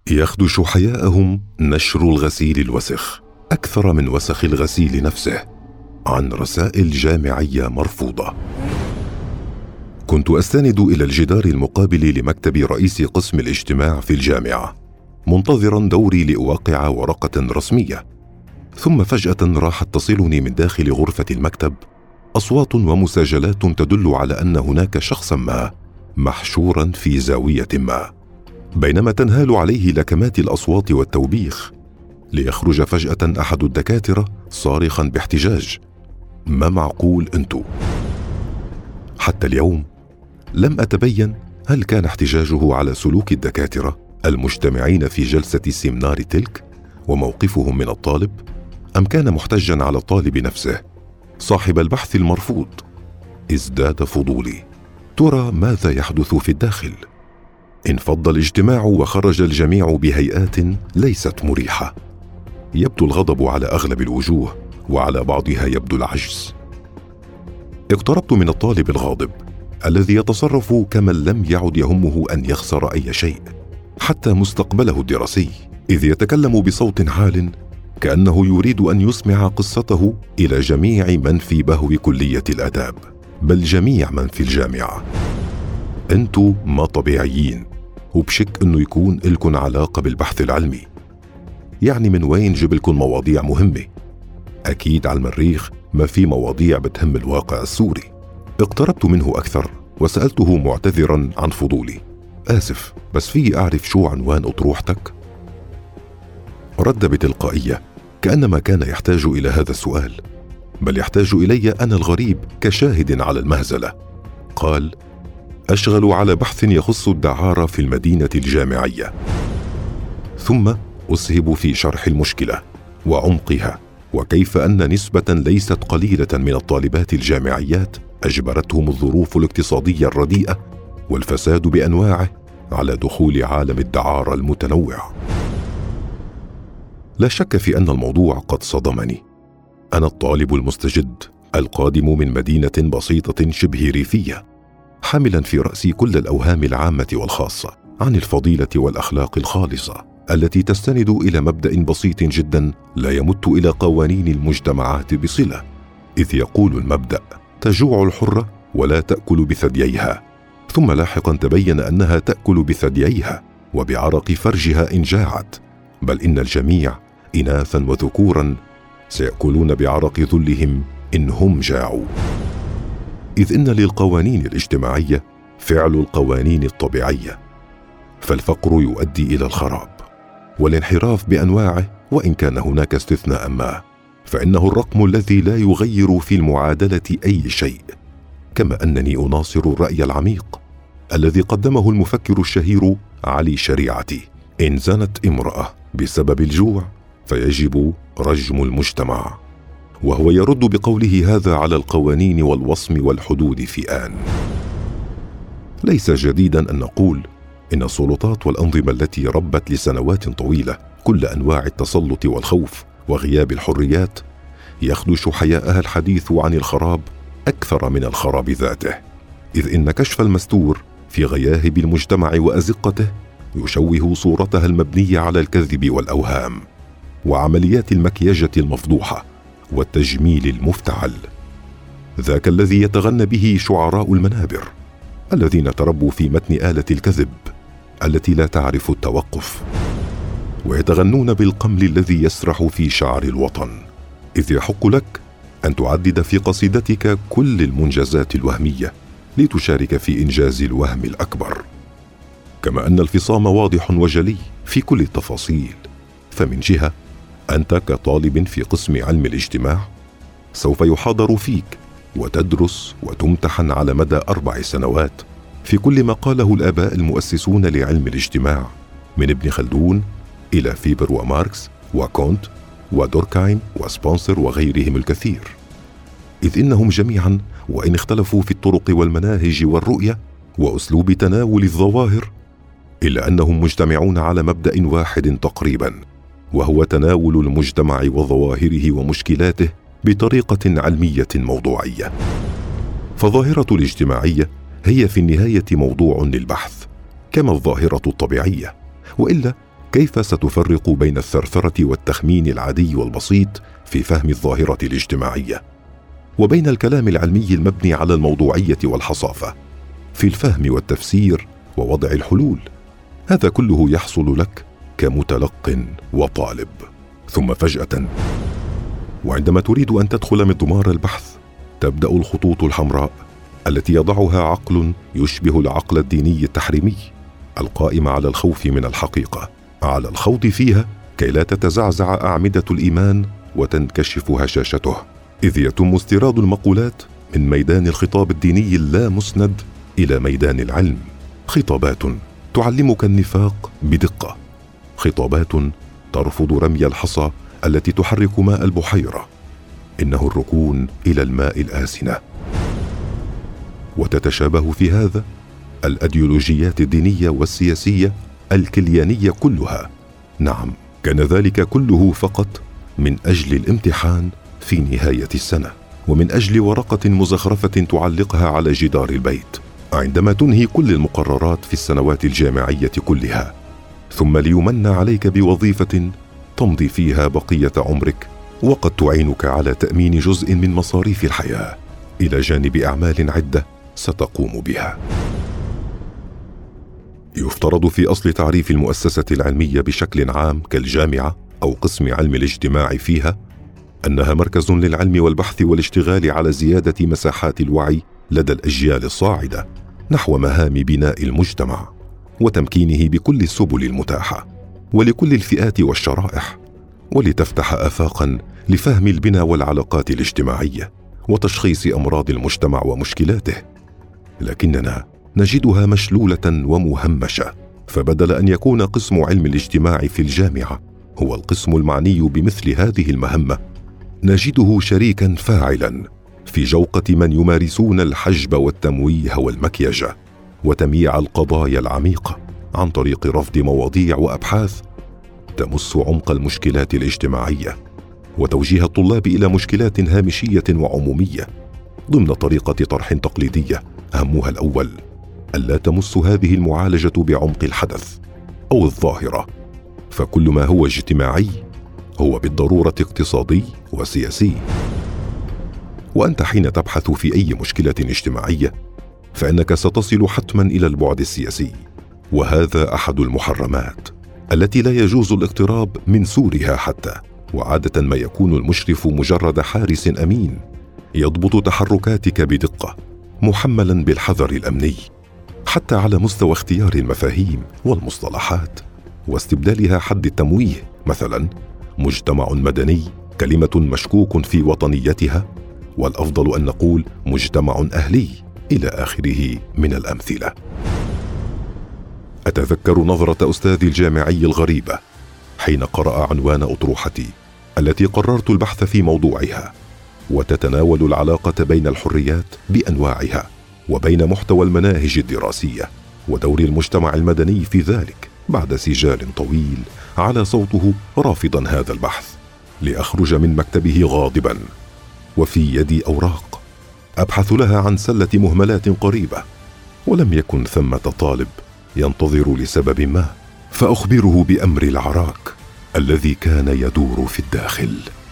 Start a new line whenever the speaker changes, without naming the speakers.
يخدش حياءهم نشر الغسيل الوسخ أكثر من وسخ الغسيل نفسه عن رسائل جامعية مرفوضة. كنت أستند إلى الجدار المقابل لمكتب رئيس قسم الاجتماع في الجامعة منتظرا دوري لأوقع ورقة رسمية، ثم فجأة راحت تصلني من داخل غرفة المكتب أصوات ومساجلات تدل على أن هناك شخصا ما محشورا في زاوية ما، بينما تنهال عليه لكمات الأصوات والتوبيخ، ليخرج فجأة أحد الدكاترة صارخا باحتجاج: ما معقول أنتو؟ حتى اليوم لم أتبين هل كان احتجاجه على سلوك الدكاترة المجتمعين في جلسة السيمنار تلك وموقفهم من الطالب، أم كان محتجا على الطالب نفسه صاحب البحث المرفوض. ازداد فضولي، ترى ماذا يحدث في الداخل؟ انفض الاجتماع وخرج الجميع بهيئات ليست مريحة، يبدو الغضب على أغلب الوجوه وعلى بعضها يبدو العجز. اقتربت من الطالب الغاضب الذي يتصرف كمن لم يعد يهمه أن يخسر أي شيء حتى مستقبله الدراسي، إذ يتكلم بصوت عال كأنه يريد أن يسمع قصته إلى جميع من في بهو كلية الآداب، بل جميع من في الجامعة. أنتوا ما طبيعيين، وبشك أنه يكون لكم علاقة بالبحث العلمي. يعني من وين جبلكم مواضيع مهمة؟ أكيد على المريخ ما في مواضيع بتهم الواقع السوري. اقتربت منه أكثر وسألته معتذرا عن فضولي: آسف، بس في أعرف شو عنوان أطروحتك؟ رد بتلقائية كأنما كان يحتاج إلى هذا السؤال، بل يحتاج إلي أنا الغريب كشاهد على المهزلة. قال: أشغل على بحث يخص الدعارة في المدينة الجامعية. ثم أسهب في شرح المشكلة وعمقها، وكيف أن نسبة ليست قليلة من الطالبات الجامعيات أجبرتهم الظروف الاقتصادية الرديئة والفساد بأنواعه على دخول عالم الدعارة المتنوع. لا شك في أن الموضوع قد صدمني. أنا الطالب المستجد القادم من مدينة بسيطة شبه ريفية، حاملا في رأسي كل الأوهام العامة والخاصة عن الفضيلة والأخلاق الخالصة التي تستند إلى مبدأ بسيط جدا لا يمت إلى قوانين المجتمعات بصلة، إذ يقول المبدأ: تجوع الحرة ولا تأكل بثدييها. ثم لاحقا تبين أنها تأكل بثدييها وبعرق فرجها إن جاعت، بل إن الجميع إناثا وذكورا سيأكلون بعرق ذلهم إن هم جاعوا، إذ إن للقوانين الاجتماعية فعل القوانين الطبيعية، فالفقر يؤدي إلى الخراب والانحراف بأنواعه، وإن كان هناك استثناء ما فإنه الرقم الذي لا يغير في المعادلة أي شيء. كما أنني أناصر الرأي العميق الذي قدمه المفكر الشهير علي شريعتي: إن زنت امرأة بسبب الجوع فيجب رجم المجتمع، وهو يرد بقوله هذا على القوانين والوصم والحدود في آن. ليس جديدا أن نقول إن السلطات والأنظمة التي ربت لسنوات طويلة كل أنواع التسلط والخوف وغياب الحريات يخدش حياءها الحديث عن الخراب أكثر من الخراب ذاته، إذ إن كشف المستور في غياهب المجتمع وأزقته يشوه صورتها المبنية على الكذب والأوهام وعمليات المكياجة المفضوحة والتجميل المفتعل، ذاك الذي يتغنى به شعراء المنابر الذين تربوا في متن آلة الكذب التي لا تعرف التوقف، ويتغنون بالقمل الذي يسرح في شعر الوطن، إذ يحق لك أن تعدد في قصيدتك كل المنجزات الوهمية لتشارك في إنجاز الوهم الأكبر. كما أن الفصام واضح وجلي في كل التفاصيل، فمن جهة أنت كطالب في قسم علم الاجتماع سوف يحاضر فيك وتدرس وتمتحن على مدى 4 سنوات في كل ما قاله الآباء المؤسسون لعلم الاجتماع، من ابن خلدون إلى فيبر وماركس وكونت ودوركايم وسبونسر وغيرهم الكثير، إذ إنهم جميعا وإن اختلفوا في الطرق والمناهج والرؤية وأسلوب تناول الظواهر إلا أنهم مجتمعون على مبدأ واحد تقريبا، وهو تناول المجتمع وظواهره ومشكلاته بطريقة علمية موضوعية. فظاهرة الاجتماعية هي في النهاية موضوع للبحث كما الظاهرة الطبيعية، وإلا كيف ستفرق بين الثرثرة والتخمين العادي والبسيط في فهم الظاهرة الاجتماعية، وبين الكلام العلمي المبني على الموضوعية والحصافة في الفهم والتفسير ووضع الحلول؟ هذا كله يحصل لك كمتلق وطالب. ثم فجأة وعندما تريد أن تدخل مضمار البحث تبدأ الخطوط الحمراء التي يضعها عقل يشبه العقل الديني التحريمي، القائم على الخوف من الحقيقة، على الخوض فيها كي لا تتزعزع أعمدة الإيمان وتنكشف هشاشته، إذ يتم استيراد المقولات من ميدان الخطاب الديني اللامسند إلى ميدان العلم. خطابات تعلمك النفاق بدقة، خطابات ترفض رمي الحصى التي تحرك ماء البحيرة، إنه الركون إلى الماء الآسنة. وتتشابه في هذا الأيديولوجيات الدينية والسياسية الكليانية كلها. نعم، كان ذلك كله فقط من أجل الامتحان في نهاية السنة، ومن أجل ورقة مزخرفة تعلقها على جدار البيت عندما تنهي كل المقررات في السنوات الجامعية كلها، ثم ليمن عليك بوظيفة تمضي فيها بقية عمرك، وقد تعينك على تأمين جزء من مصاريف الحياة إلى جانب أعمال عدة ستقوم بها. يفترض في أصل تعريف المؤسسة العلمية بشكل عام كالجامعة أو قسم علم الاجتماع فيها أنها مركز للعلم والبحث والاشتغال على زيادة مساحات الوعي لدى الأجيال الصاعدة نحو مهام بناء المجتمع وتمكينه بكل السبل المتاحة ولكل الفئات والشرائح، ولتفتح آفاقا لفهم البنى والعلاقات الاجتماعية وتشخيص أمراض المجتمع ومشكلاته. لكننا نجدها مشلولة ومهمشة، فبدل أن يكون قسم علم الاجتماع في الجامعة هو القسم المعني بمثل هذه المهمة، نجده شريكا فاعلا في جوقة من يمارسون الحجب والتمويه والمكياج وتمييع القضايا العميقة عن طريق رفض مواضيع وأبحاث تمس عمق المشكلات الاجتماعية وتوجيه الطلاب إلى مشكلات هامشية وعمومية ضمن طريقة طرح تقليدية همها الأول ألا تمس هذه المعالجة بعمق الحدث أو الظاهرة، فكل ما هو اجتماعي هو بالضرورة اقتصادي وسياسي. وأنت حين تبحث في أي مشكلة اجتماعية فإنك ستصل حتما إلى البعد السياسي، وهذا أحد المحرمات التي لا يجوز الاقتراب من سورها حتى، وعادة ما يكون المشرف مجرد حارس أمين يضبط تحركاتك بدقة محملا بالحذر الأمني حتى على مستوى اختيار المفاهيم والمصطلحات واستبدالها حد التمويه، مثلا مجتمع مدني كلمة مشكوك في وطنيتها، والأفضل أن نقول مجتمع أهلي إلى آخره من الأمثلة. أتذكر نظرة أستاذي الجامعي الغريبة حين قرأ عنوان أطروحتي التي قررت البحث في موضوعها، وتتناول العلاقة بين الحريات بأنواعها وبين محتوى المناهج الدراسية ودور المجتمع المدني في ذلك، بعد سجال طويل على صوته رافضا هذا البحث، لأخرج من مكتبه غاضبا وفي يدي أوراق أبحث لها عن سلة مهملات قريبة، ولم يكن ثمة طالب ينتظر لسبب ما فأخبره بأمر العراك الذي كان يدور في الداخل.